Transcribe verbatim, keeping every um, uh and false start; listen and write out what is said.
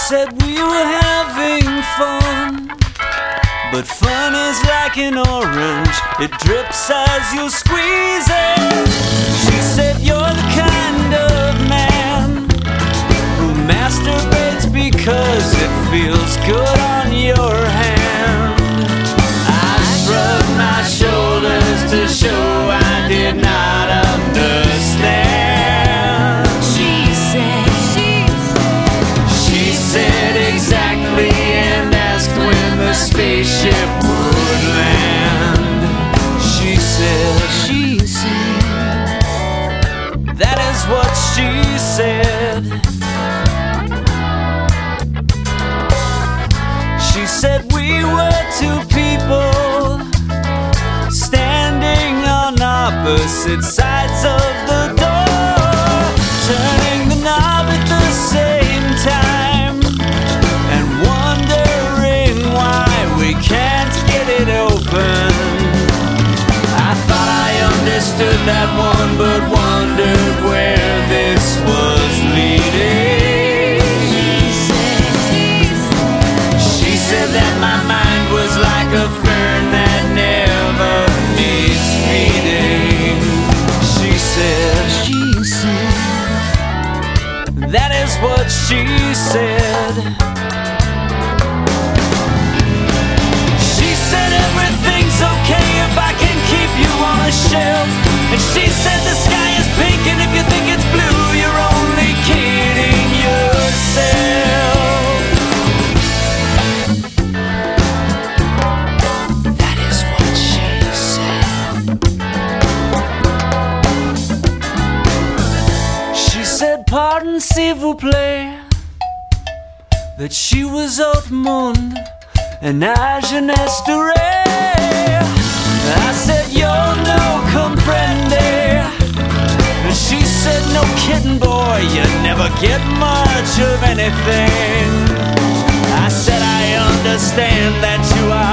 said we were having fun, but fun is like an orange, it drips as you squeeze it. She said you're the kind of man who masturbates because it feels good on your hand. I shrugged my shoulders to show I did not understand. She said, she said, she said exactly, and asked when the spaceship would land. She said, she said, that is what she said. She said we were two people standing on opposite sides of the door, turning the knob at the same time and wondering why we can't get it open. I thought I understood that one, but wondered where this was leading. She said that my mind was like a fern that never needs feeding. She said, she said, that is what she said. She said everything's okay if I can keep you on a shelf. And she said the sky is pink, and if you think it's blue, you're only kidding yourself. That is what she said. She said, pardon s'il vous plaît, that she was out monde and I jeunesse durée. I said, yo, no comprende. And she said, no kidding, boy, you never get much of anything. I said, I understand that you are